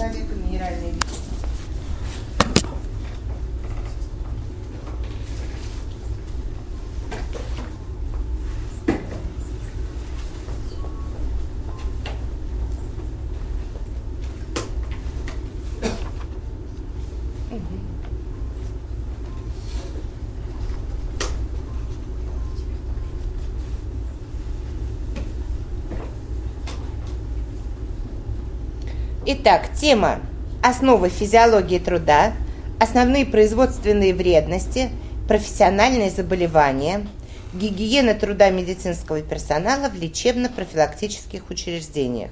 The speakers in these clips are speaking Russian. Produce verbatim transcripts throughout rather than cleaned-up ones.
человека, минеральные вещества. Итак, тема «Основы физиологии труда», «Основные производственные вредности», «Профессиональные заболевания», «Гигиена труда медицинского персонала в лечебно-профилактических учреждениях».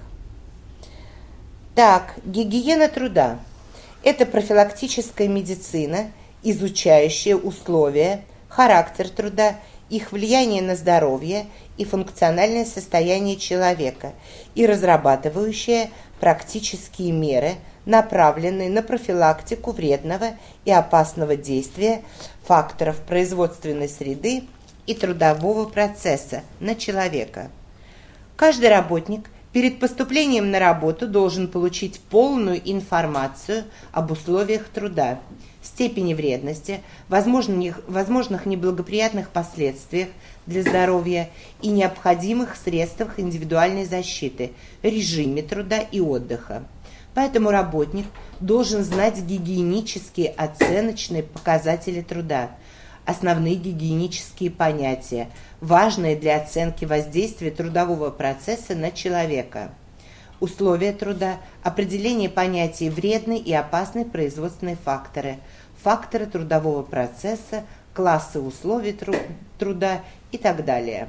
Так, гигиена труда – это профилактическая медицина, изучающая условия, характер труда, их влияние на здоровье и функциональное состояние человека и разрабатывающая практические меры, направленные на профилактику вредного и опасного действия факторов производственной среды и трудового процесса на человека. Каждый работник перед поступлением на работу должен получить полную информацию об условиях труда, степени вредности, возможных, возможных неблагоприятных последствиях для здоровья и необходимых средствах индивидуальной защиты, режиме труда и отдыха. Поэтому работник должен знать гигиенические оценочные показатели труда, основные гигиенические понятия, важные для оценки воздействия трудового процесса на человека, условия труда, определение понятий вредный и опасный производственные факторы, факторы трудового процесса, классы условий тру- труда и так далее.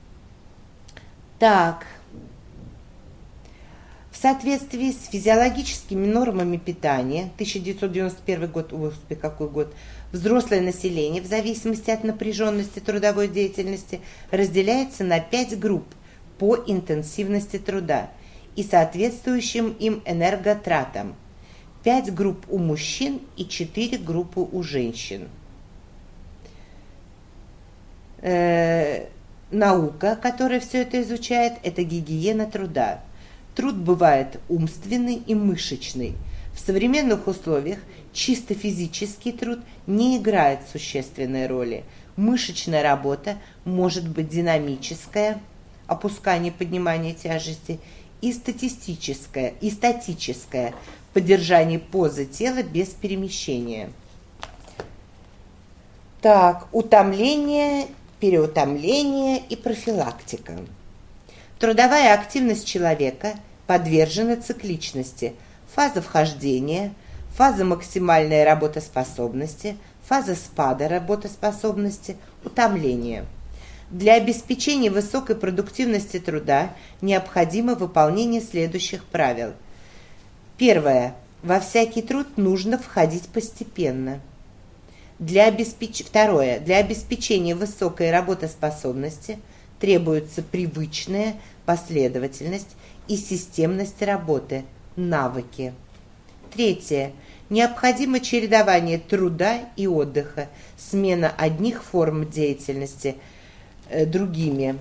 Так, в соответствии с физиологическими нормами питания, тысяча девятьсот девяносто первый год, господи, какой год, взрослое население в зависимости от напряженности трудовой деятельности разделяется на пять групп по интенсивности труда и соответствующим им энерготратам. пять групп у мужчин и четыре группы у женщин. Э, наука, которая все это изучает, это гигиена труда. Труд бывает умственный и мышечный. В современных условиях чисто физический труд не играет существенной роли. Мышечная работа может быть динамическая, опускание, поднимание тяжести, и статистическая, и статическая, поддержание позы тела без перемещения. Так, утомление, переутомление и профилактика. Трудовая активность человека подвержена цикличности, фаза вхождения, фаза максимальной работоспособности, фаза спада работоспособности, утомления. Для обеспечения высокой продуктивности труда необходимо выполнение следующих правил. Первое. Во всякий труд нужно входить постепенно. Для обеспеч... Второе. Для обеспечения высокой работоспособности требуется привычная последовательность и системность работы, навыки. Третье. Необходимо чередование труда и отдыха, смена одних форм деятельности э, другими.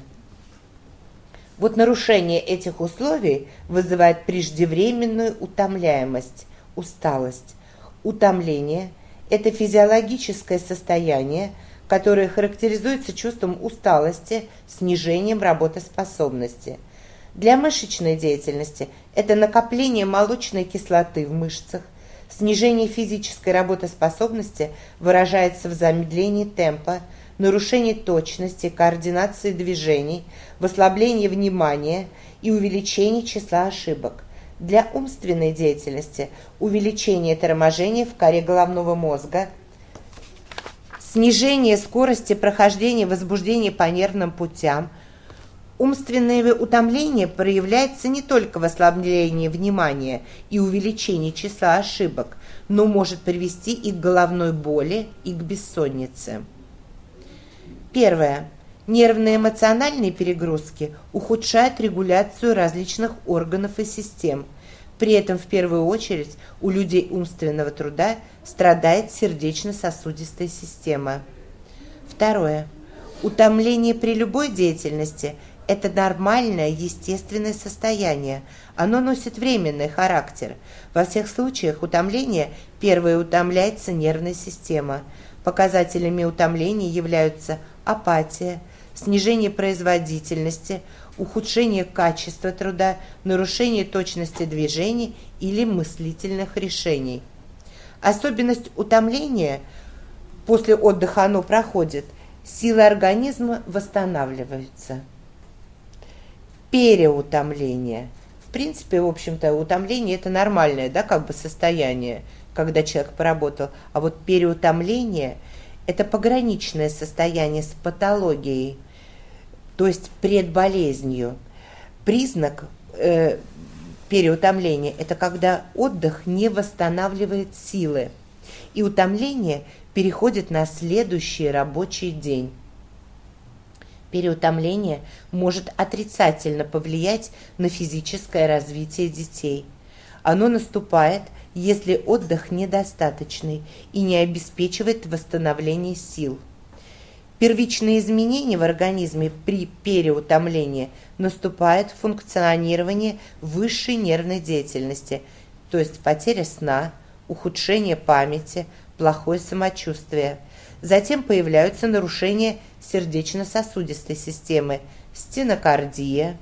Вот нарушение этих условий вызывает преждевременную утомляемость, усталость. Утомление – это физиологическое состояние, которое характеризуется чувством усталости, снижением работоспособности. Для мышечной деятельности это накопление молочной кислоты в мышцах. Снижение физической работоспособности выражается в замедлении темпа, нарушении точности, координации движений, в ослаблении внимания и увеличении числа ошибок. Для умственной деятельности увеличение торможения в коре головного мозга, снижение скорости прохождения возбуждения по нервным путям. Умственное утомление проявляется не только в ослаблении внимания и увеличении числа ошибок, но может привести и к головной боли, и к бессоннице. Первое. Нервно-эмоциональные перегрузки ухудшают регуляцию различных органов и систем. При этом в первую очередь у людей умственного труда страдает сердечно-сосудистая система. Второе. Утомление при любой деятельности Это нормальное, естественное состояние. Оно носит временный характер. Во всех случаях утомления первое утомляется нервная система. Показателями утомления являются апатия, снижение производительности, ухудшение качества труда, нарушение точности движений или мыслительных решений. Особенность утомления после отдыха оно проходит, силы организма восстанавливаются. Переутомление. В принципе, в общем-то, утомление – это нормальное, да, как бы состояние, когда человек поработал. А вот переутомление – это пограничное состояние с патологией, то есть предболезнью. Признак э, переутомления – это когда отдых не восстанавливает силы, и утомление переходит на следующий рабочий день. Переутомление может отрицательно повлиять на физическое развитие детей. Оно наступает, если отдых недостаточный и не обеспечивает восстановление сил. Первичные изменения в организме при переутомлении наступает функционирование высшей нервной деятельности, то есть потеря сна, ухудшение памяти, плохое самочувствие. Затем появляются нарушения сердечно-сосудистой системы, стенокардия,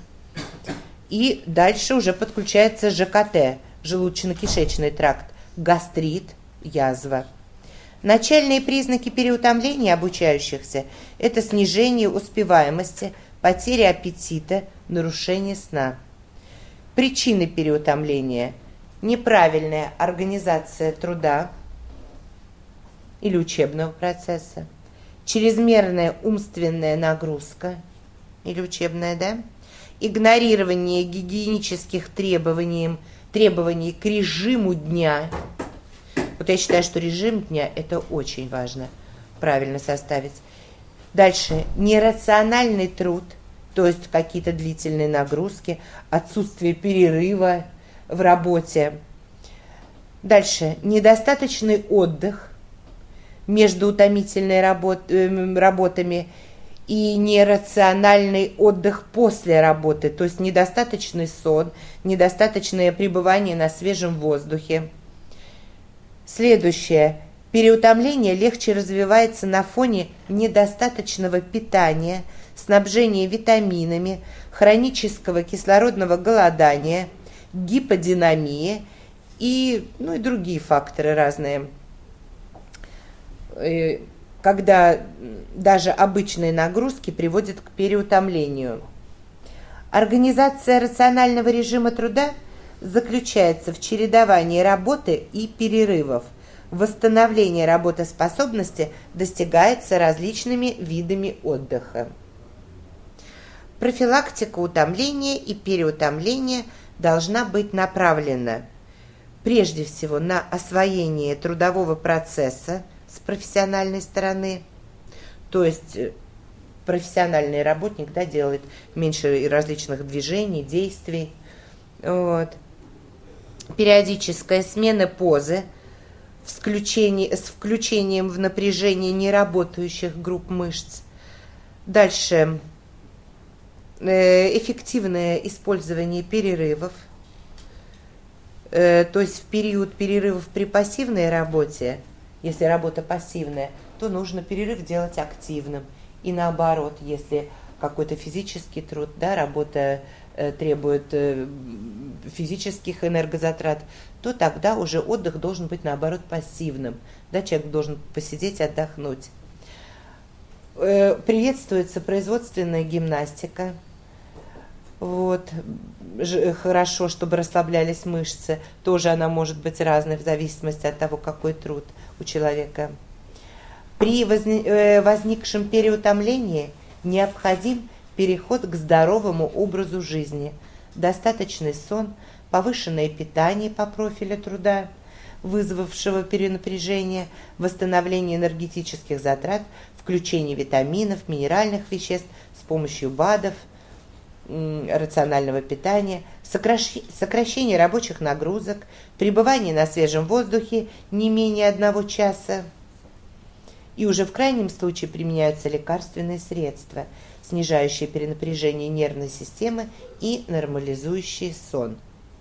и дальше уже подключается ЖКТ, желудочно-кишечный тракт, гастрит, язва. Начальные признаки переутомления обучающихся – это снижение успеваемости, потеря аппетита, нарушение сна. Причины переутомления – неправильная организация труда или учебного процесса, чрезмерная умственная нагрузка или учебная, да, игнорирование гигиенических требований, требований к режиму дня. Вот я считаю, что режим дня – это очень важно правильно составить. Дальше. Нерациональный труд, то есть какие-то длительные нагрузки, отсутствие перерыва в работе. Дальше. Недостаточный отдых между утомительными работ, э, работами и нерациональный отдых после работы, то есть недостаточный сон, недостаточное пребывание на свежем воздухе. Следующее. Переутомление легче развивается на фоне недостаточного питания, снабжения витаминами, хронического кислородного голодания, гиподинамии и, ну, и другие факторы разные. Когда даже обычные нагрузки приводят к переутомлению. Организация рационального режима труда заключается в чередовании работы и перерывов. Восстановление работоспособности достигается различными видами отдыха. Профилактика утомления и переутомления должна быть направлена прежде всего на освоение трудового процесса с профессиональной стороны, то есть профессиональный работник, да, делает меньше различных движений, действий. Вот. Периодическая смена позы с включением, с включением в напряжение неработающих групп мышц. Дальше. Эффективное использование перерывов. То есть в период перерывов при пассивной работе, если работа пассивная, то нужно перерыв делать активным. И наоборот, если какой-то физический труд, да, работа э, требует э, физических энергозатрат, то тогда уже отдых должен быть, наоборот, пассивным. Да, человек должен посидеть, отдохнуть. Э, приветствуется производственная гимнастика. Вот. Ж, хорошо, чтобы расслаблялись мышцы. Тоже она может быть разной в зависимости от того, какой труд у человека. При возникшем переутомлении необходим переход к здоровому образу жизни, достаточный сон, повышенное питание по профилю труда, вызвавшего перенапряжение, восстановление энергетических затрат, включение витаминов, минеральных веществ с помощью БАДов, рационального питания, сокращение рабочих нагрузок, пребывание на свежем воздухе не менее одного часа. И уже в крайнем случае применяются лекарственные средства. снижающие перенапряжение нервной системы и нормализующие сон.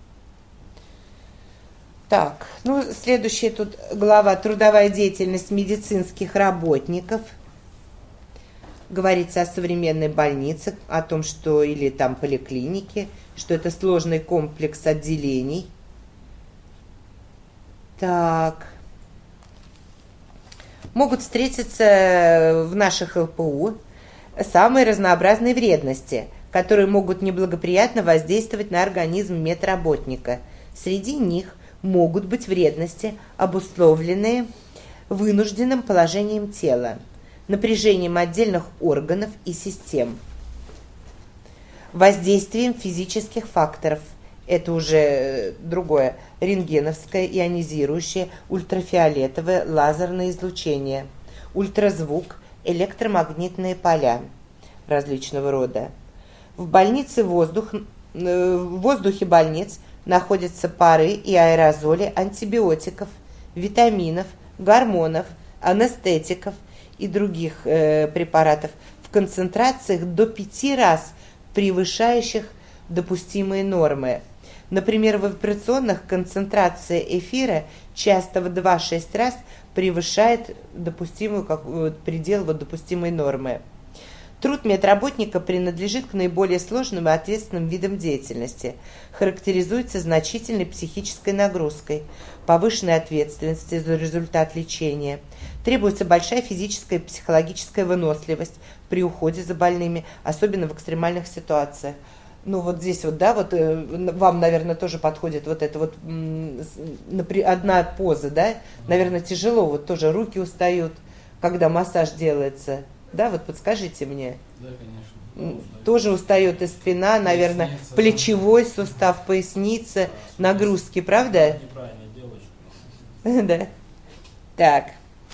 Так, ну, следующая тут глава «Трудовая деятельность медицинских работников». Говорится о современной больнице, о том, что или там поликлинике, что это сложный комплекс отделений. Так. Могут встретиться в наших эл пэ у самые разнообразные вредности, которые могут неблагоприятно воздействовать на организм медработника. Среди них могут быть вредности, обусловленные вынужденным положением тела, напряжением отдельных органов и систем, воздействием физических факторов. Это уже другое. Рентгеновское, ионизирующее, ультрафиолетовое, лазерное излучение, ультразвук, электромагнитные поля различного рода. В больнице воздух, в воздухе больниц находятся пары и аэрозоли антибиотиков, витаминов, гормонов, анестетиков и других э, препаратов в концентрациях до пяти раз превышающих допустимые нормы. Например, в операционных концентрация эфира часто в два-шесть раз превышает допустимую, как, предел вот, допустимой нормы. Труд медработника принадлежит к наиболее сложным и ответственным видам деятельности. Характеризуется значительной психической нагрузкой, повышенной ответственностью за результат лечения. Требуется большая физическая и психологическая выносливость при уходе за больными, особенно в экстремальных ситуациях. Ну вот здесь вот, да, вот э, вам, наверное, тоже подходит вот эта вот м, одна поза, да, наверное, тяжело, вот тоже руки устают, когда массаж делается, да, вот подскажите мне. Да, конечно. Да, тоже устает и спина, наверное, поясница, плечевой сустав, поясница, да, нагрузки, правда? Неправильно делаешь. Да. Так.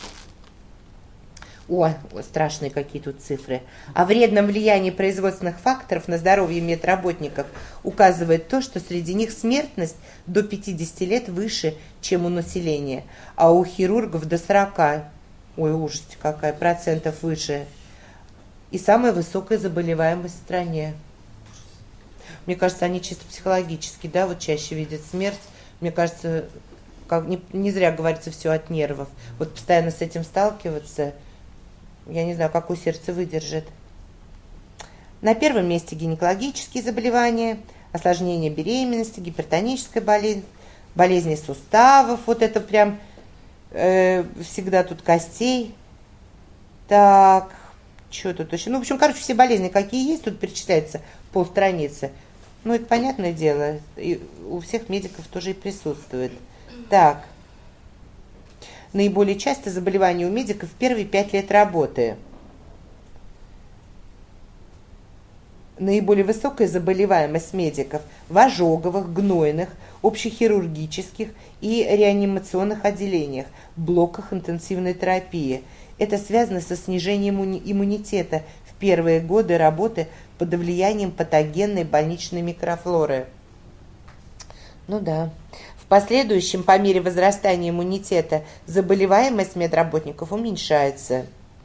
О, страшные какие тут цифры. О вредном влиянии производственных факторов на здоровье медработников указывает то, что среди них смертность до пятидесяти лет выше, чем у населения, а у хирургов до сорока, ой, ужас какая, процентов выше. И самая высокая заболеваемость в стране. Мне кажется, они чисто психологически, да, вот чаще видят смерть. Мне кажется, как, не, не зря говорится все от нервов. Вот постоянно с этим сталкиваться... Я не знаю, какое сердце выдержит. На первом месте гинекологические заболевания, осложнения беременности, гипертоническая болезнь, болезни суставов, вот это прям э, всегда тут костей. Так, что тут еще? Ну, в общем, короче, все болезни, какие есть, тут перечисляется полстраницы. Ну, это понятное дело, и у всех медиков тоже и присутствует. Так. Наиболее часто заболевания у медиков в первые пять лет работы. Наиболее высокая заболеваемость медиков в ожоговых, гнойных, общехирургических и реанимационных отделениях, блоках интенсивной терапии. Это связано со снижением иммунитета в первые годы работы под влиянием патогенной больничной микрофлоры. Ну да. В последующем, по мере возрастания иммунитета, заболеваемость медработников уменьшается.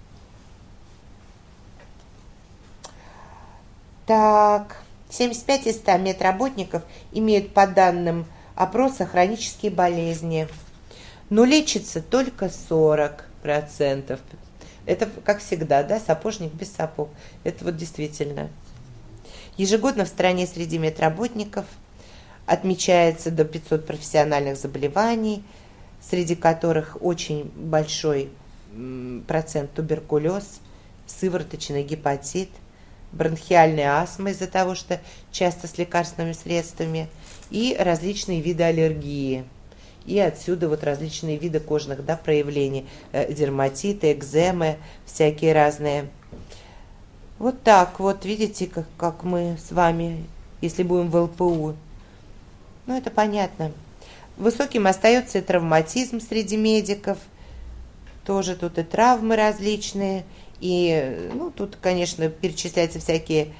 Так, семьдесят пять из ста медработников имеют, по данным опроса, хронические болезни, но лечится только сорок процентов. Это, как всегда, да, сапожник без сапог. Это вот действительно. Ежегодно в стране среди медработников отмечается до пятисот профессиональных заболеваний, среди которых очень большой процент туберкулез, сывороточный гепатит, бронхиальная астма из-за того, что часто с лекарственными средствами, и различные виды аллергии. И отсюда вот различные виды кожных, да, проявлений, дерматиты, экземы, всякие разные. Вот так вот, видите, как, как мы с вами, если будем в эл пэ у. Ну, это понятно. Высоким остается и травматизм среди медиков. Тоже тут и травмы различные. И, ну, тут, конечно, перечисляются всякие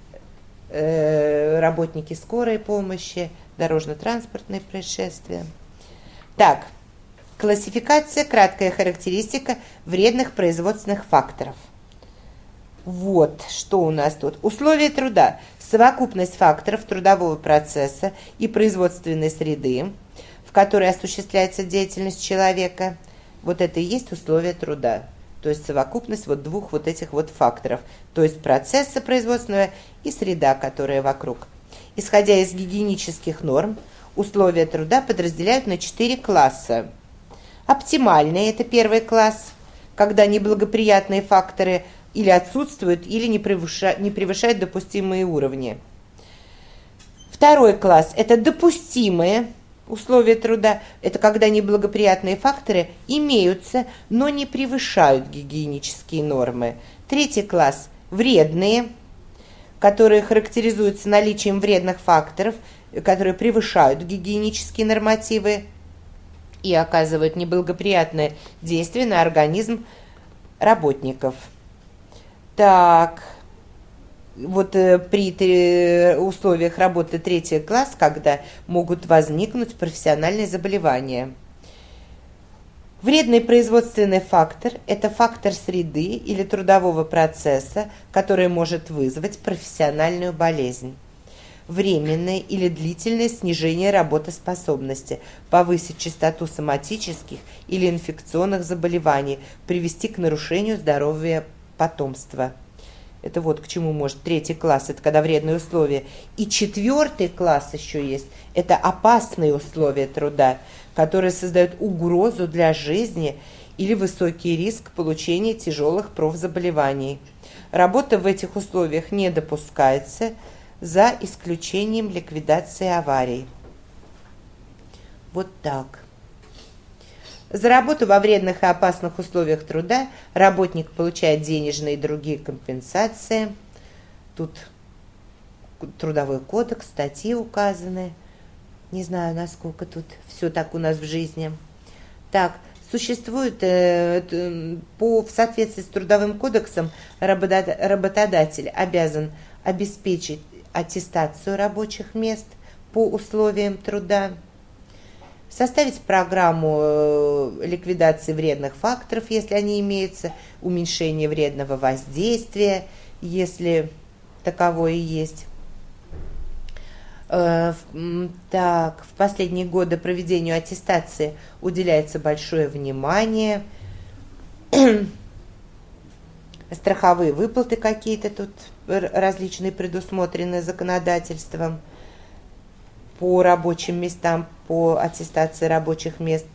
э, работники скорой помощи, дорожно-транспортные происшествия. Так, классификация, краткая характеристика вредных производственных факторов. Вот, что у нас тут. Условия труда. Совокупность факторов трудового процесса и производственной среды, в которой осуществляется деятельность человека. Вот это и есть условия труда. То есть совокупность вот двух вот этих вот факторов. То есть процесса производственного и среда, которая вокруг. Исходя из гигиенических норм, условия труда подразделяют на четыре класса. Оптимальные – это первый класс, когда неблагоприятные факторы или отсутствуют, или не превышают, не превышают допустимые уровни. Второй класс – это допустимые условия труда. Это когда неблагоприятные факторы имеются, но не превышают гигиенические нормы. Третий класс – вредные, которые характеризуются наличием вредных факторов, которые превышают гигиенические нормативы и оказывают неблагоприятное действие на организм работников. Так, вот э, при три, условиях работы третий класс, когда могут возникнуть профессиональные заболевания. Вредный производственный фактор – это фактор среды или трудового процесса, который может вызвать профессиональную болезнь. Временное или длительное снижение работоспособности, повысить частоту соматических или инфекционных заболеваний, привести к нарушению здоровья потомства. Это вот к чему может третий класс, это когда вредные условия. И четвертый класс еще есть, это опасные условия труда, которые создают угрозу для жизни или высокий риск получения тяжелых профзаболеваний. Работа в этих условиях не допускается, за исключением ликвидации аварий. Вот так. За работу во вредных и опасных условиях труда работник получает денежные и другие компенсации. Тут трудовой кодекс, статьи указаны. Не знаю, насколько тут все так у нас в жизни. Так, существует, э, по, в соответствии с трудовым кодексом, работодатель обязан обеспечить аттестацию рабочих мест по условиям труда, составить программу ликвидации вредных факторов, если они имеются, уменьшение вредного воздействия, если таковое есть. Так, в последние годы проведению аттестации уделяется большое внимание. Страховые выплаты какие-то тут различные предусмотрены законодательством по рабочим местам, по аттестации рабочих мест.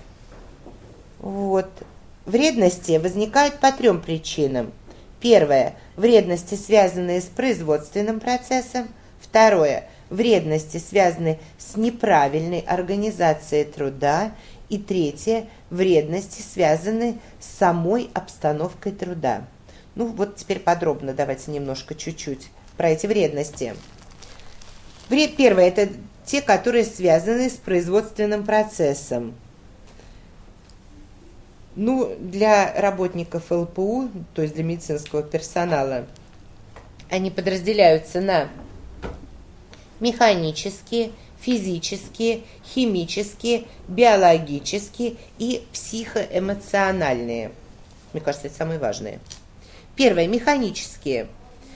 Вот. Вредности возникают по трем причинам. Первое – вредности, связанные с производственным процессом. Второе – вредности, связанные с неправильной организацией труда. И третье – вредности, связанные с самой обстановкой труда. Ну вот теперь подробно давайте немножко, чуть-чуть про эти вредности. Вред первое – это те, которые связаны с производственным процессом. Ну, для работников эл пэ у, то есть для медицинского персонала, они подразделяются на механические, физические, химические, биологические и психоэмоциональные. Мне кажется, это самые важные. Первое – механические,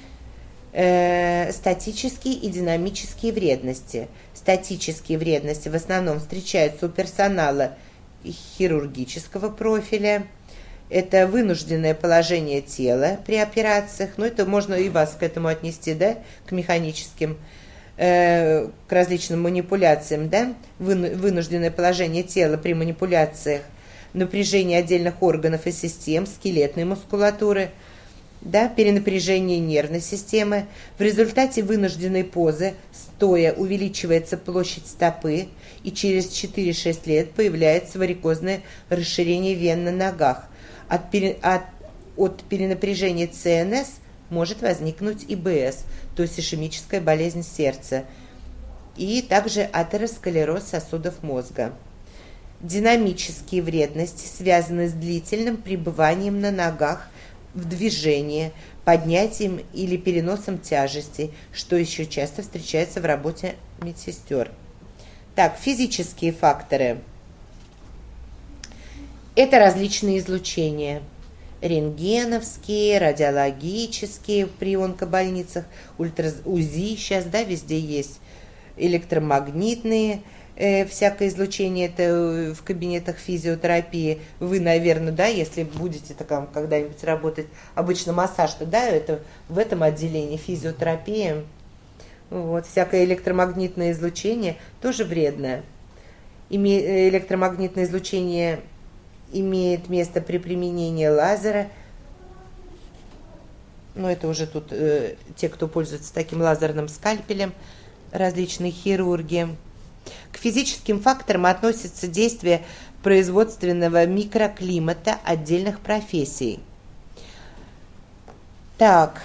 э, статические и динамические вредности. Статические вредности в основном встречаются у персонала хирургического профиля. Это вынужденное положение тела при операциях. Ну, это можно и вас к этому отнести, да, к механическим, э, к различным манипуляциям, да, вынужденное положение тела при манипуляциях, напряжение отдельных органов и систем, скелетной мускулатуры, да, перенапряжение нервной системы. В результате вынужденной позы стоя увеличивается площадь стопы, и через четыре-шесть лет появляется варикозное расширение вен на ногах. От, пере, от, от перенапряжения цэ эн эс может возникнуть и бэ эс, то есть ишемическая болезнь сердца, и также атеросклероз сосудов мозга. Динамические вредности связаны с длительным пребыванием на ногах в движении, поднятием или переносом тяжестей, что еще часто встречается в работе медсестер. Так, физические факторы. Это различные излучения, рентгеновские, радиологические при онкобольницах, ультра УЗИ сейчас, да, везде есть, электромагнитные, э, всякое излучение, это в кабинетах физиотерапии. Вы, наверное, да, если будете там когда-нибудь работать, обычно массаж, то да, это в этом отделении физиотерапия. Вот, всякое электромагнитное излучение тоже вредное. Име, электромагнитное излучение имеет место при применении лазера. Но это уже тут э, те, кто пользуется таким лазерным скальпелем, различные хирурги. К физическим факторам относятся действия производственного микроклимата отдельных профессий. Так,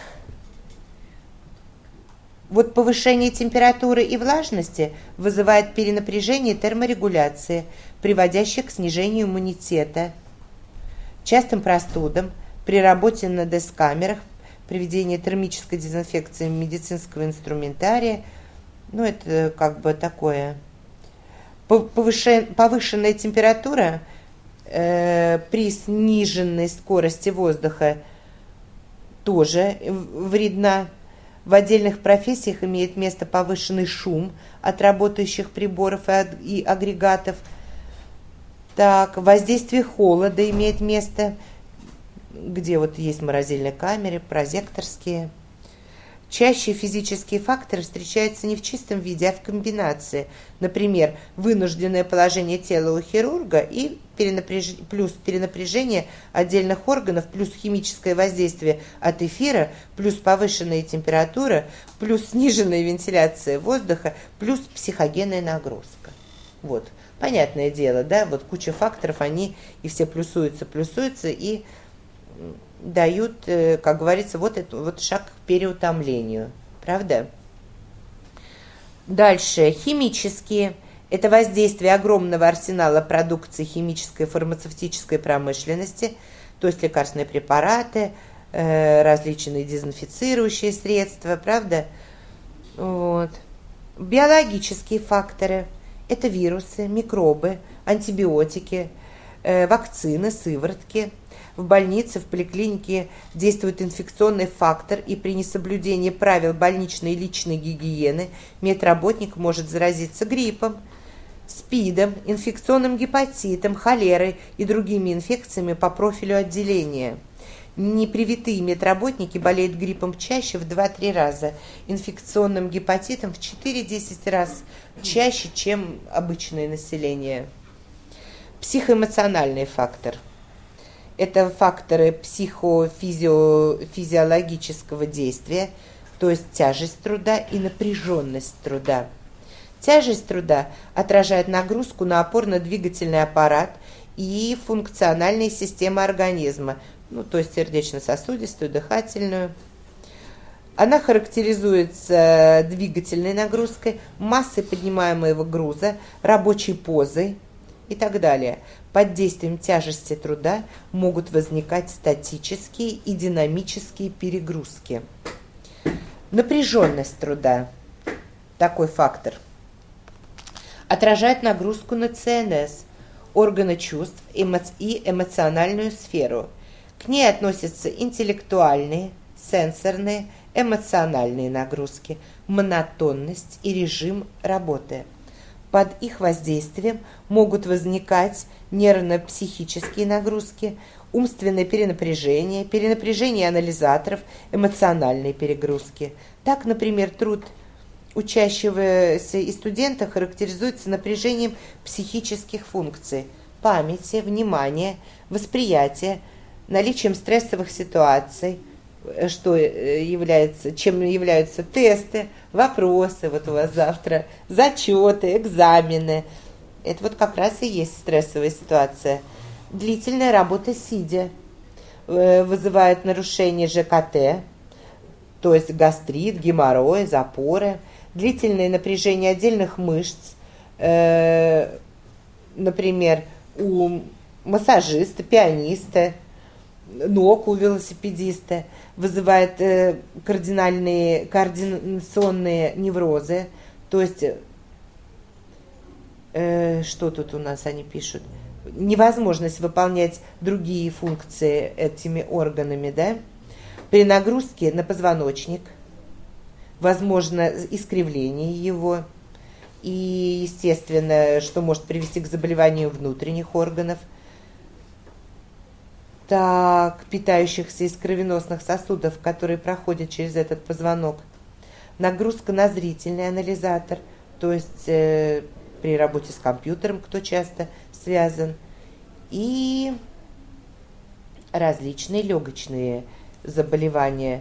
вот повышение температуры и влажности вызывает перенапряжение и терморегуляции, приводящие к снижению иммунитета, частым простудам, при работе на дезкамерах, проведении термической дезинфекции медицинского инструментария. Ну, это как бы такое. Повышен, повышенная температура э, при сниженной скорости воздуха тоже вредна. В отдельных профессиях имеет место повышенный шум от работающих приборов и агрегатов. Так, воздействие холода имеет место, где вот есть морозильные камеры, прозекторские. Чаще физические факторы встречаются не в чистом виде, а в комбинации. Например, вынужденное положение тела у хирурга и перенапряж... плюс перенапряжение отдельных органов, плюс химическое воздействие от эфира, плюс повышенная температура, плюс сниженная вентиляция воздуха, плюс психогенная нагрузка. Вот, понятное дело, да, вот куча факторов, они и все плюсуются, плюсуются и дают, как говорится, вот это вот шаг к переутомлению, правда? Дальше, химические. Это воздействие огромного арсенала продукции химической и фармацевтической промышленности, то есть лекарственные препараты, различные дезинфицирующие средства, правда? Вот. Биологические факторы. Это вирусы, микробы, антибиотики, вакцины, сыворотки. В больнице, в поликлинике действует инфекционный фактор, и при несоблюдении правил больничной и личной гигиены медработник может заразиться гриппом, СПИДом, инфекционным гепатитом, холерой и другими инфекциями по профилю отделения. Непривитые медработники болеют гриппом чаще в два-три раза, инфекционным гепатитом в четыре-десять раз чаще, чем обычное население. Психоэмоциональный фактор. Это факторы психофизиологического действия, то есть тяжесть труда и напряженность труда. Тяжесть труда отражает нагрузку на опорно-двигательный аппарат и функциональные системы организма, ну, то есть сердечно-сосудистую, дыхательную. Она характеризуется двигательной нагрузкой, массой поднимаемого груза, рабочей позой и так далее. Под действием тяжести труда могут возникать статические и динамические перегрузки. Напряженность труда, такой фактор, отражает нагрузку на ЦНС, органы чувств и эмоциональную сферу. К ней относятся интеллектуальные, сенсорные, эмоциональные нагрузки, монотонность и режим работы. Под их воздействием могут возникать нервно-психические нагрузки, умственное перенапряжение, перенапряжение анализаторов, эмоциональные перегрузки. Так, например, труд учащегося и студента характеризуется напряжением психических функций – памяти, внимания, восприятия, наличием стрессовых ситуаций, что является, чем являются тесты, вопросы, вот у вас завтра, зачеты, экзамены. Это вот как раз и есть стрессовая ситуация. Длительная работа сидя вызывает нарушение ЖКТ, то есть гастрит, геморрой, запоры, длительное напряжение отдельных мышц, например, у массажиста, пианиста, ног у велосипедиста, вызывает э, кардинальные, координационные неврозы, то есть, э, что тут у нас они пишут, невозможность выполнять другие функции этими органами, да, при нагрузке на позвоночник, возможно искривление его, и, естественно, что может привести к заболеванию внутренних органов, так, питающихся из кровеносных сосудов, которые проходят через этот позвонок. Нагрузка на зрительный анализатор, то есть э, при работе с компьютером, кто часто связан, и различные легочные заболевания,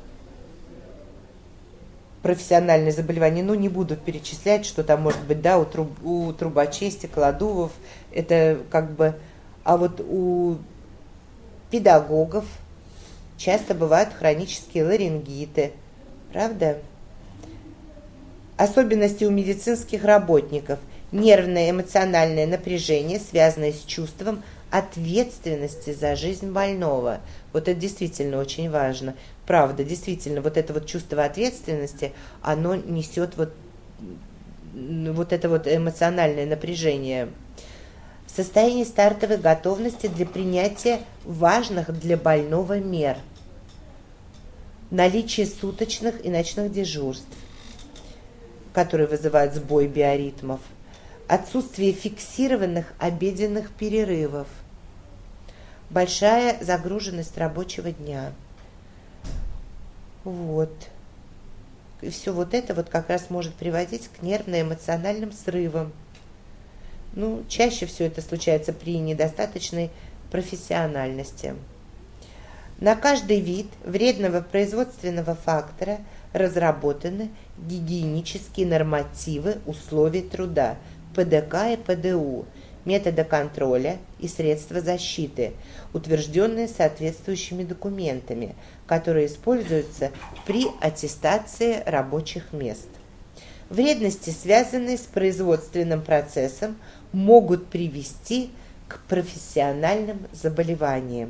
профессиональные заболевания, ну, не буду перечислять, что там может быть, да, у, труб, у трубочей, стеклодувов, это как бы, а вот у педагогов часто бывают хронические ларингиты, правда? Особенности у медицинских работников. Нервное эмоциональное напряжение, связанное с чувством ответственности за жизнь больного. Вот это действительно очень важно. Правда, действительно, вот это вот чувство ответственности, оно несет вот, вот это вот эмоциональное напряжение. Состояние стартовой готовности для принятия важных для больного мер. Наличие суточных и ночных дежурств, которые вызывают сбой биоритмов. Отсутствие фиксированных обеденных перерывов. Большая загруженность рабочего дня. Вот. И все вот это вот как раз может приводить к нервно-эмоциональным срывам. Ну, чаще все это случается при недостаточной профессиональности. На каждый вид вредного производственного фактора разработаны гигиенические нормативы условий труда, ПДК и ПДУ, метода контроля и средства защиты, утвержденные соответствующими документами, которые используются при аттестации рабочих мест. Вредности, связанные с производственным процессом, могут привести к профессиональным заболеваниям.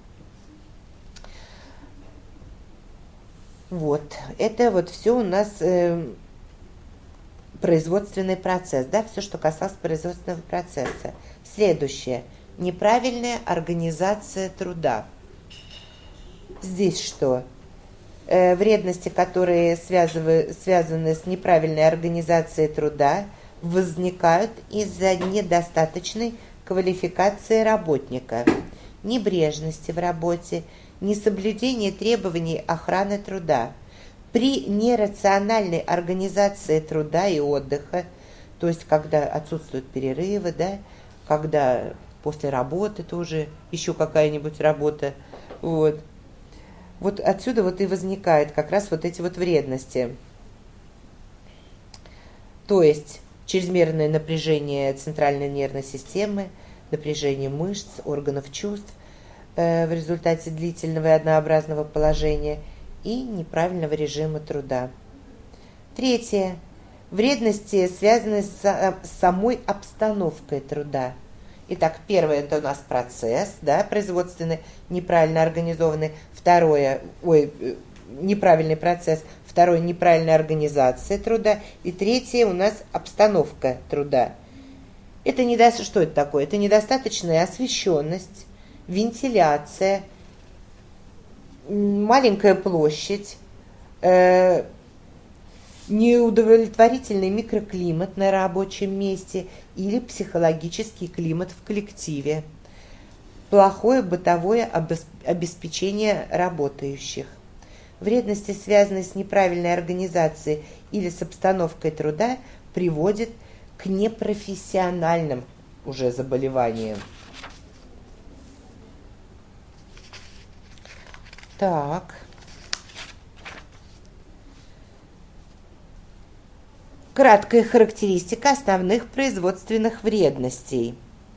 Вот, это вот все у нас э, производственный процесс, да, все, что касалось производственного процесса. Следующее. Неправильная организация труда. Здесь что? Э, вредности, которые связывы, связаны с неправильной организацией труда, возникают из-за недостаточной квалификации работника, небрежности в работе, несоблюдение требований охраны труда. При нерациональной организации труда и отдыха, то есть когда отсутствуют перерывы, да, когда после работы тоже еще какая-нибудь работа, вот. Вот отсюда вот и возникает как раз вот эти вот вредности. То есть чрезмерное напряжение центральной нервной системы, напряжение мышц, органов чувств, в результате длительного и однообразного положения и неправильного режима труда. Третье. Вредности, связанные с самой обстановкой труда. Итак, первое – это у нас процесс, да, производственный, неправильно организованный. Второе – ой, неправильный процесс. Второе – неправильная организация труда. И третье – у нас обстановка труда. Это недо... Что это такое? Это недостаточная освещенность, вентиляция, маленькая площадь, э, неудовлетворительный микроклимат на рабочем месте или психологический климат в коллективе, плохое бытовое обеспечение работающих. Вредности, связанные с неправильной организацией или с обстановкой труда, приводят к непрофессиональным уже заболеваниям. Так. Краткая характеристика основных производственных вредностей.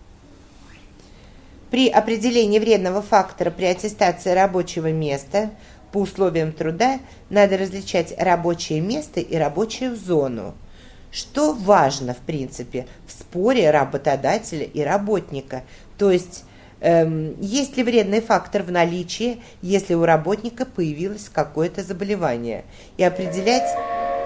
При определении вредного фактора при аттестации рабочего места по условиям труда надо различать рабочее место и рабочую зону. Что важно, в принципе, в споре работодателя и работника, то есть есть ли вредный фактор в наличии, если у работника появилось какое-то заболевание. И определять...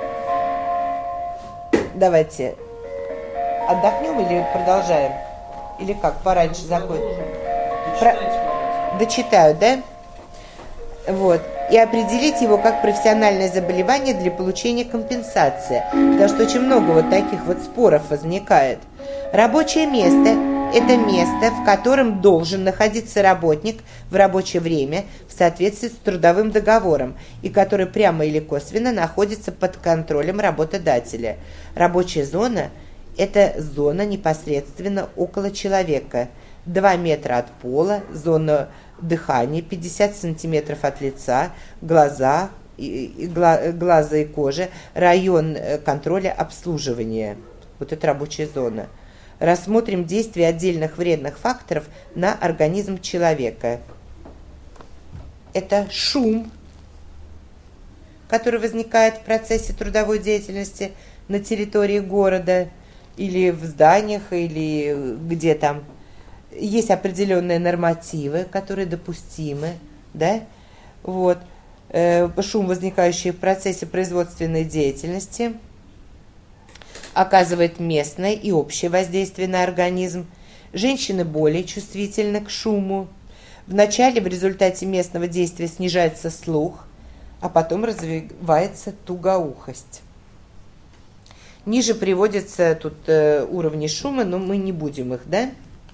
Давайте отдохнем или продолжаем? Или как, пораньше заходит? Про... Дочитайте, пожалуйста. Дочитаю, да? Вот. И определить его как профессиональное заболевание для получения компенсации. Потому что очень много вот таких вот споров возникает. Рабочее место – это место, в котором должен находиться работник в рабочее время в соответствии с трудовым договором и который прямо или косвенно находится под контролем работодателя. Рабочая зона – это зона непосредственно около человека. два метра от пола, зона дыхания, пятьдесят сантиметров от лица, глаза, и, и, глаза и кожи, район контроля обслуживания. Вот это рабочая зона. Рассмотрим действие отдельных вредных факторов на организм человека. Это шум, который возникает в процессе трудовой деятельности на территории города или в зданиях, или где там. Есть определенные нормативы, которые допустимы, да? Вот. Э, шум, возникающий в процессе производственной деятельности, оказывает местное и общее воздействие на организм. Женщины более чувствительны к шуму. Вначале в результате местного действия снижается слух, а потом развивается тугоухость. Ниже приводятся тут э, уровни шума, но мы не будем их, да?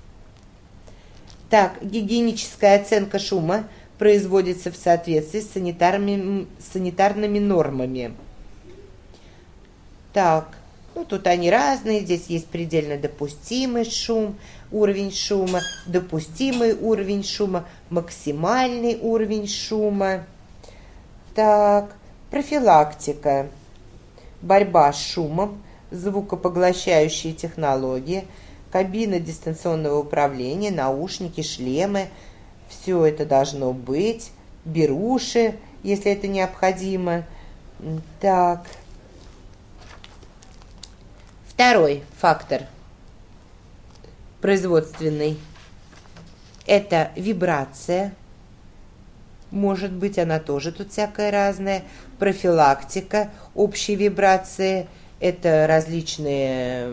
Так, гигиеническая оценка шума производится в соответствии с санитарными, санитарными нормами. Так, ну тут они разные, здесь есть предельно допустимый шум, уровень шума, допустимый уровень шума, максимальный уровень шума. Так, профилактика, борьба с шумом, звукопоглощающие технологии, кабина дистанционного управления, наушники, шлемы, все это должно быть, беруши, если это необходимо. Так. Второй фактор производственный – это вибрация. Может быть, она тоже тут всякая разная. Профилактика общей вибрации – это различные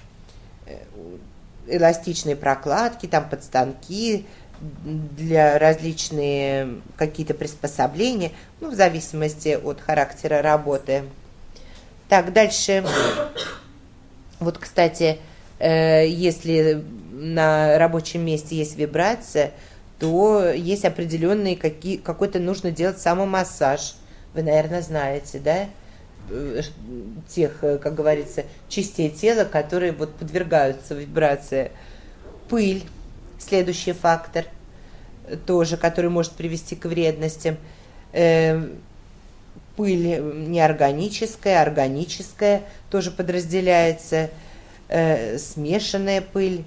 эластичные прокладки, там подстанки для различные какие-то приспособления, ну, в зависимости от характера работы. Так, дальше. Вот, кстати, э, если на рабочем месте есть вибрация, то есть определенные какие, какой-то нужно делать самомассаж. Вы, наверное, знаете, да? Тех, как говорится, частей тела, которые вот подвергаются вибрации. Пыль, следующий фактор, тоже, который может привести к вредностям. Э, пыль неорганическая, органическая тоже подразделяется. Э, смешанная пыль,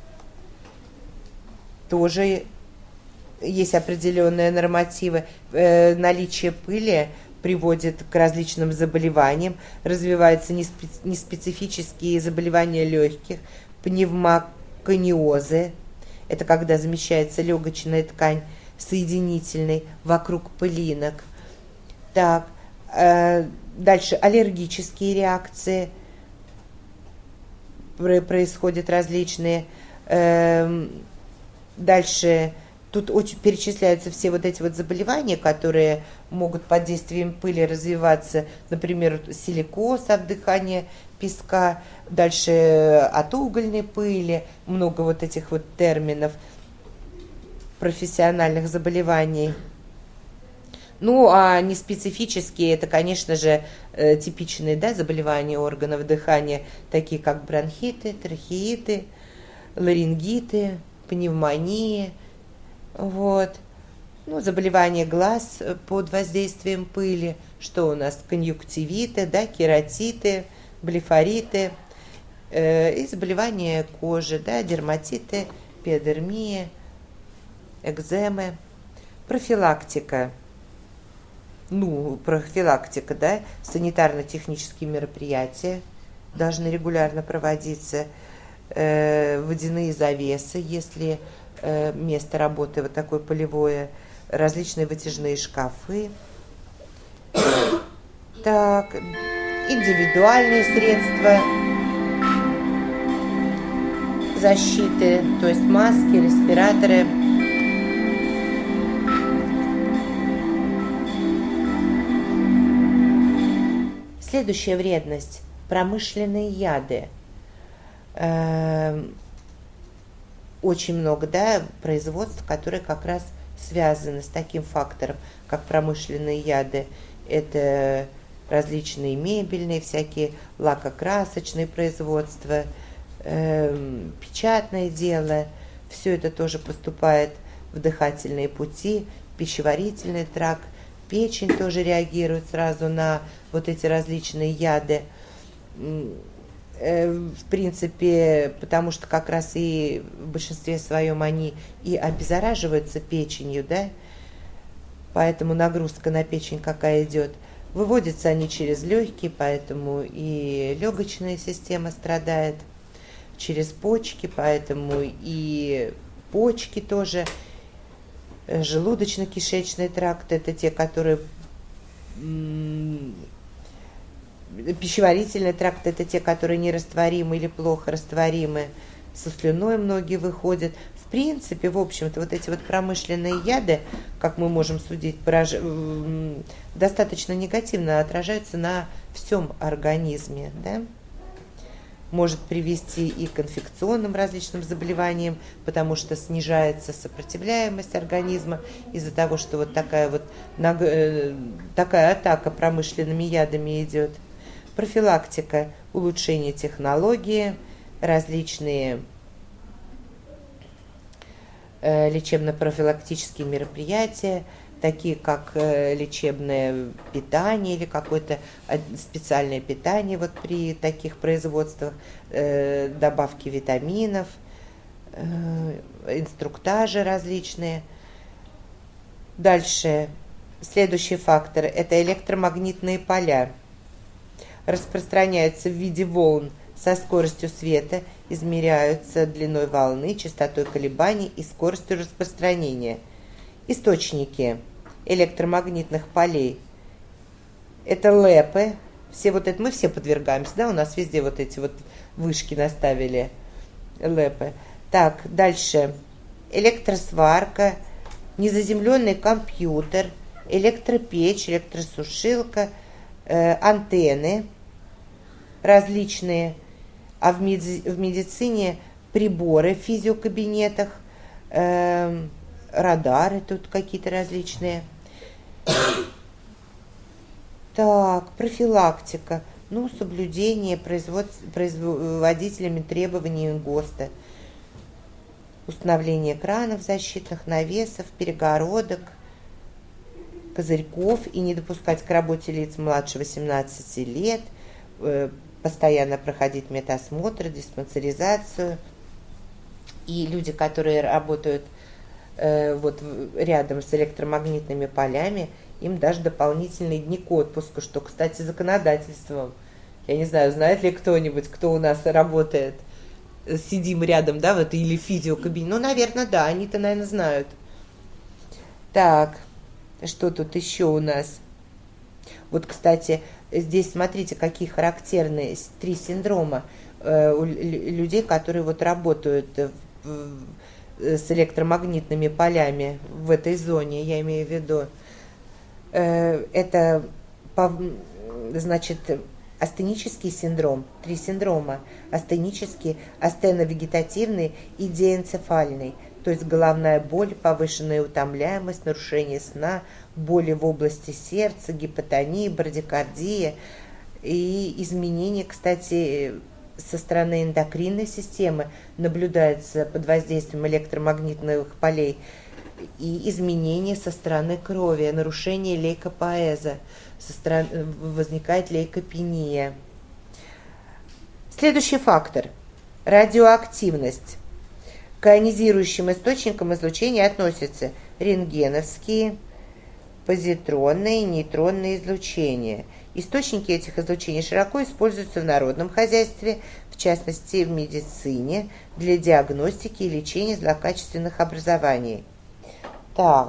тоже есть определенные нормативы. Э, наличие пыли приводит к различным заболеваниям, развиваются неспецифические заболевания легких, пневмокониозы, это когда замещается легочная ткань соединительной вокруг пылинок. Так, э, дальше аллергические реакции происходят различные. Э, дальше тут очень перечисляются все вот эти вот заболевания, которые могут под действием пыли развиваться, например, силикоз от дыхания песка, дальше от угольной пыли, много вот этих вот терминов профессиональных заболеваний. Ну, а неспецифические, это, конечно же, типичные, да, заболевания органов дыхания, такие как бронхиты, трахеиты, ларингиты, пневмонии. Вот. Ну, заболевания глаз под воздействием пыли. Что у нас? Конъюнктивиты, да, кератиты, блефориты. Э, и заболевания кожи, да, дерматиты, пиодермия, экземы. Профилактика. Ну, профилактика, да, санитарно-технические мероприятия должны регулярно проводиться. Э, водяные завесы, если место работы вот такое полевое, различные вытяжные шкафы. Так, индивидуальные средства защиты, то есть маски, респираторы. Следующая вредность – промышленные яды. Очень много, да, производств, которые как раз связаны с таким фактором, как промышленные яды. Это различные мебельные, всякие лакокрасочные производства, э, печатное дело. Все это тоже поступает в дыхательные пути, пищеварительный тракт. Печень тоже реагирует сразу на вот эти различные яды. В принципе, потому что как раз и в большинстве своем они и обеззараживаются печенью, да, поэтому нагрузка на печень какая идет. Выводятся они через легкие, поэтому и легочная система страдает, через почки, поэтому и почки тоже, желудочно-кишечный тракт, это те, которые... Пищеварительный тракт – это те, которые нерастворимы или плохо растворимы. Со слюной многие выходят. В принципе, в общем-то, вот эти вот промышленные яды, как мы можем судить, пораж... достаточно негативно отражаются на всем организме. Да? Может привести и к инфекционным различным заболеваниям, потому что снижается сопротивляемость организма из-за того, что вот такая вот такая атака промышленными ядами идет. Профилактика, улучшение технологии, различные э, лечебно-профилактические мероприятия, такие как э, лечебное питание или какое-то специальное питание вот при таких производствах, э, добавки витаминов, э, инструктажи различные. Дальше, следующий фактор – это электромагнитные поля. Распространяются в виде волн со скоростью света, измеряются длиной волны, частотой колебаний и скоростью распространения. Источники электромагнитных полей – это лэпы. Все вот это, мы все подвергаемся, да, у нас везде вот эти вот вышки наставили, лэпы. Так, дальше электросварка, незаземленный компьютер, электропечь, электросушилка, э, антенны различные, а в, меди, в медицине приборы в физиокабинетах, э, радары тут какие-то различные. Так, профилактика. Ну, соблюдение производ... производителями требований ГОСТа. Установление экранов защитных, навесов, перегородок, козырьков и не допускать к работе лиц младше восемнадцати лет, э, постоянно проходить медосмотр, диспансеризацию. И люди, которые работают э, вот рядом с электромагнитными полями, им даже дополнительные дни к отпуску, что, кстати, законодательством. Я не знаю, знает ли кто-нибудь, кто у нас работает, сидим рядом, да, вот, или в физиокабине. Ну, наверное, да, они-то, наверное, знают. Так, что тут еще у нас? Вот, кстати, здесь смотрите, какие характерные три синдрома э, у людей, которые вот работают в, с электромагнитными полями в этой зоне, я имею в виду. Э, это, значит, астенический синдром, три синдрома: астенический, астеновегетативный и диэнцефальный. То есть головная боль, повышенная утомляемость, нарушение сна, боли в области сердца, гипотония, брадикардия и изменения, кстати, со стороны эндокринной системы наблюдается под воздействием электромагнитных полей, и изменения со стороны крови, нарушение лейкопоэза, со стороны, возникает лейкопения. Следующий фактор – радиоактивность. К ионизирующим источникам излучения относятся рентгеновские, позитронные и нейтронные излучения. Источники этих излучений широко используются в народном хозяйстве, в частности в медицине, для диагностики и лечения злокачественных образований. Так,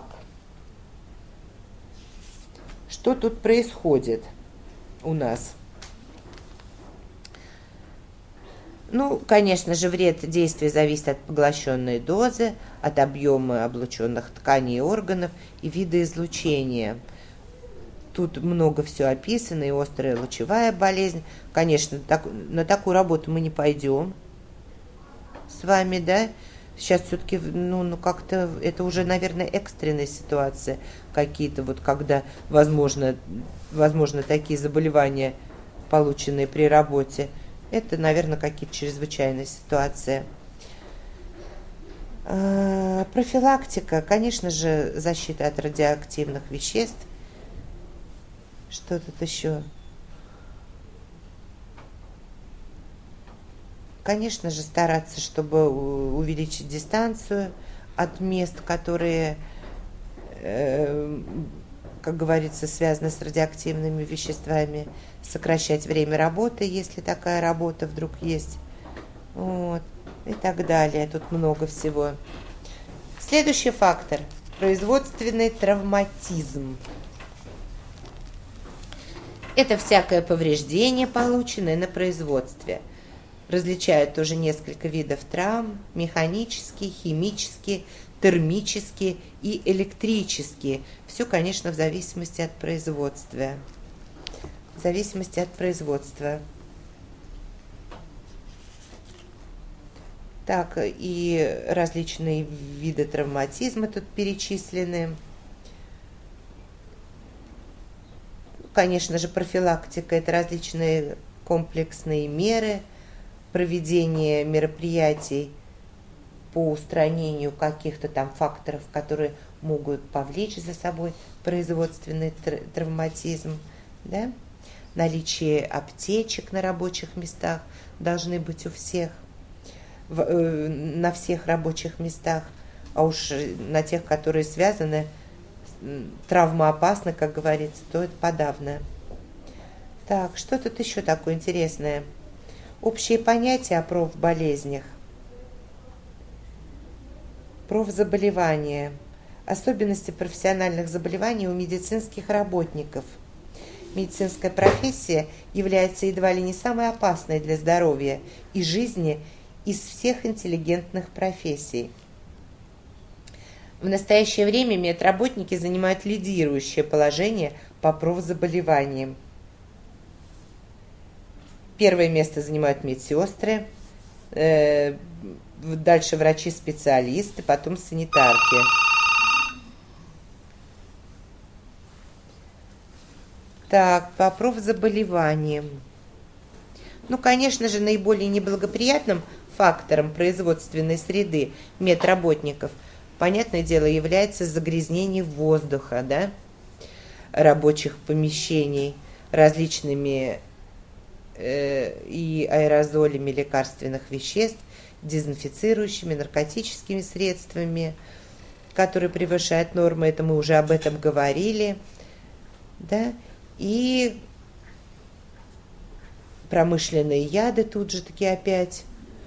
что тут происходит у нас? Ну, конечно же, вред действия зависит от поглощенной дозы, от объема облученных тканей и органов и вида излучения. Тут много все описано, и острая лучевая болезнь. Конечно, так, на такую работу мы не пойдем с вами, да? Сейчас все-таки, ну, ну как-то это уже, наверное, экстренная ситуация какие-то, вот когда, возможно, возможно, такие заболевания, полученные при работе. Это, наверное, какие-то чрезвычайные ситуации. А, профилактика, конечно же, защита от радиоактивных веществ. Что тут еще? Конечно же, стараться, чтобы увеличить дистанцию от мест, которые, э, как говорится, связаны с радиоактивными веществами, сокращать время работы, если такая работа вдруг есть, вот, и так далее. Тут много всего. Следующий фактор – производственный травматизм. Это всякое повреждение, полученное на производстве. Различают тоже несколько видов травм: механические, химические, термические и электрические. Все, конечно, в зависимости от производства. В зависимости от производства. Так, и различные виды травматизма тут перечислены. Конечно же, профилактика – это различные комплексные меры, проведение мероприятий по устранению каких-то там факторов, которые могут повлечь за собой производственный травматизм, да? Наличие аптечек на рабочих местах должны быть у всех, в, э, на всех рабочих местах, а уж на тех, которые связаны, травмоопасны, как говорится, то это подавно. Так, что тут еще такое интересное? Общие понятия о профболезнях. Профзаболевания. Особенности профессиональных заболеваний у медицинских работников. Медицинская профессия является едва ли не самой опасной для здоровья и жизни из всех интеллигентных профессий. В настоящее время медработники занимают лидирующее положение по профзаболеваниям. Первое место занимают медсестры, э, дальше врачи-специалисты, потом санитарки. Так, по профзаболеваниям. Ну, конечно же, наиболее неблагоприятным фактором производственной среды медработников, понятное дело, является загрязнение воздуха, да, рабочих помещений различными э, и аэрозолями лекарственных веществ, дезинфицирующими, наркотическими средствами, которые превышают нормы, это мы уже об этом говорили, да, и промышленные яды тут же таки опять.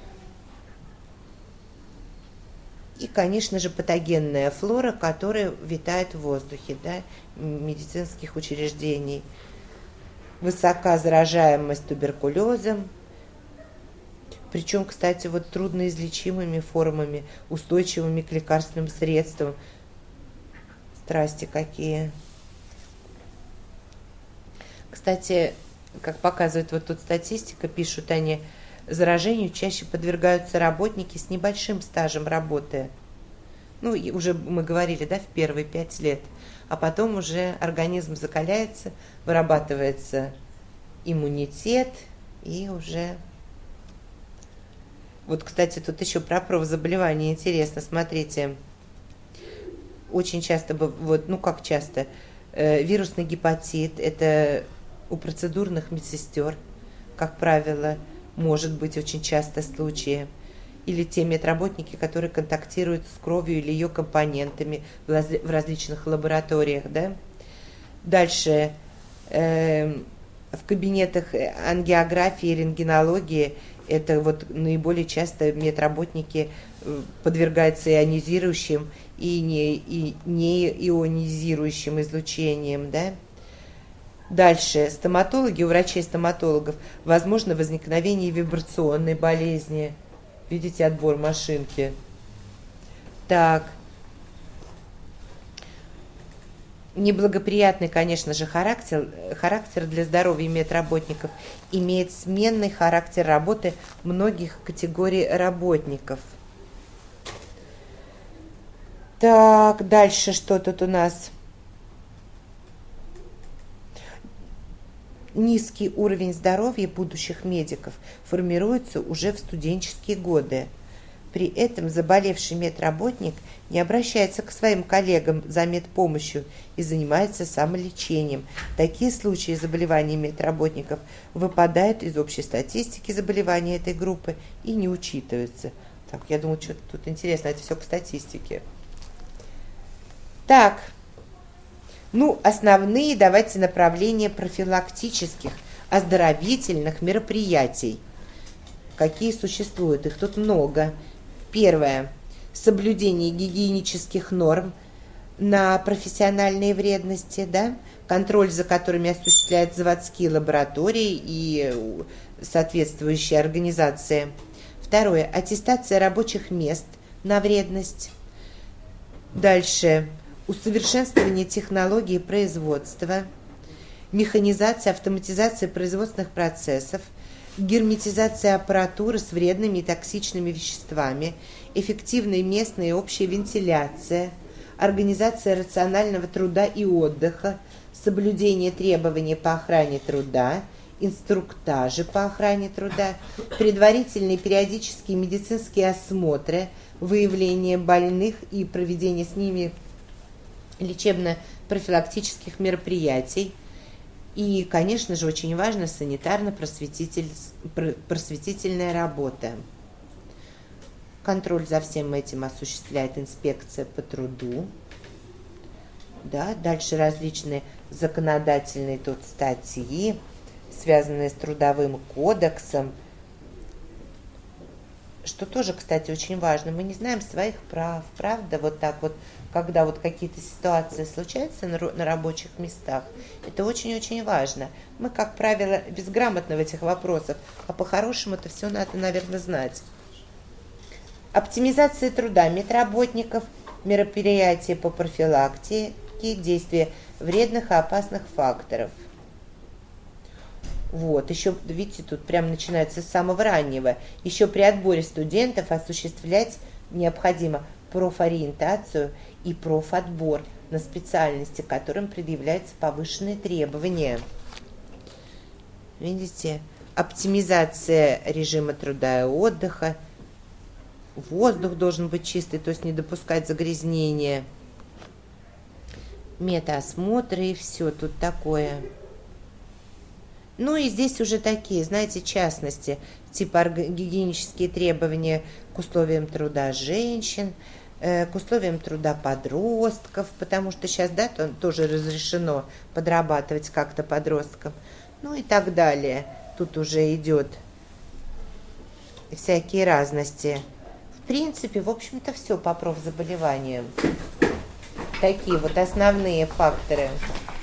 И, конечно же, патогенная флора, которая витает в воздухе, да, медицинских учреждений. Высока заражаемость туберкулезом, причем, кстати, вот трудноизлечимыми формами, устойчивыми к лекарственным средствам. Страсти какие. Кстати, как показывает вот тут статистика, пишут они, заражению чаще подвергаются работники с небольшим стажем работы. Ну, и уже мы говорили, да, в первые пять лет. А потом уже организм закаляется, вырабатывается иммунитет, и уже... Вот, кстати, тут еще про профзаболевания интересно, смотрите. Очень часто, вот, ну как часто, э, вирусный гепатит, это у процедурных медсестер, как правило, может быть очень часто случаи. Или те медработники, которые контактируют с кровью или ее компонентами в различных лабораториях, да. Дальше, э, в кабинетах ангиографии и рентгенологии это вот наиболее часто медработники подвергаются ионизирующим и не, и не ионизирующим излучениям, да. Дальше. Стоматологи, у врачей-стоматологов возможно возникновение вибрационной болезни. Видите, отбор машинки. Так. Неблагоприятный, конечно же, характер, характер для здоровья медработников имеет сменный характер работы многих категорий работников. Так, дальше что тут у нас? Низкий уровень здоровья будущих медиков формируется уже в студенческие годы. При этом заболевший медработник не обращается к своим коллегам за медпомощью и занимается самолечением. Такие случаи заболеваний медработников выпадают из общей статистики заболеваний этой группы и не учитываются. Так, я думаю, что тут интересно, это все к статистике. Так, ну, основные давайте направления профилактических, оздоровительных мероприятий. Какие существуют? Их тут много. Первое. Соблюдение гигиенических норм на профессиональные вредности, да? Контроль за которыми осуществляют заводские лаборатории и соответствующие организации. Второе. Аттестация рабочих мест на вредность. Дальше. Усовершенствование технологий производства, механизация, автоматизация производственных процессов, герметизация аппаратуры с вредными и токсичными веществами, эффективная местная и общая вентиляция, организация рационального труда и отдыха, соблюдение требований по охране труда, инструктажи по охране труда, предварительные периодические медицинские осмотры, выявление больных и проведение с ними лечебно-профилактических мероприятий. И, конечно же, очень важно санитарно-просветительная работа. Контроль за всем этим осуществляет инспекция по труду. Да, дальше различные законодательные тут статьи, связанные с трудовым кодексом, что тоже, кстати, очень важно. Мы не знаем своих прав, правда, вот так вот, когда вот какие-то ситуации случаются на, на рабочих местах, это очень-очень важно. Мы, как правило, безграмотны в этих вопросах, а по-хорошему это все надо, наверное, знать. Оптимизация труда медработников, мероприятия по профилактике, действия вредных и опасных факторов. Вот, еще, видите, тут прям начинается с самого раннего. Еще при отборе студентов осуществлять необходимо профориентацию и профотбор на специальности, к которым предъявляются повышенные требования. Видите, оптимизация режима труда и отдыха. Воздух должен быть чистый, то есть не допускать загрязнения. Метаосмотры и все тут такое. Ну и здесь уже такие, знаете, частности, типа гигиенические требования к условиям труда женщин, э, к условиям труда подростков, потому что сейчас, да, то, тоже разрешено подрабатывать как-то подросткам, ну и так далее. Тут уже идет всякие разности. В принципе, в общем-то, все по профзаболеваниям. Такие вот основные факторы.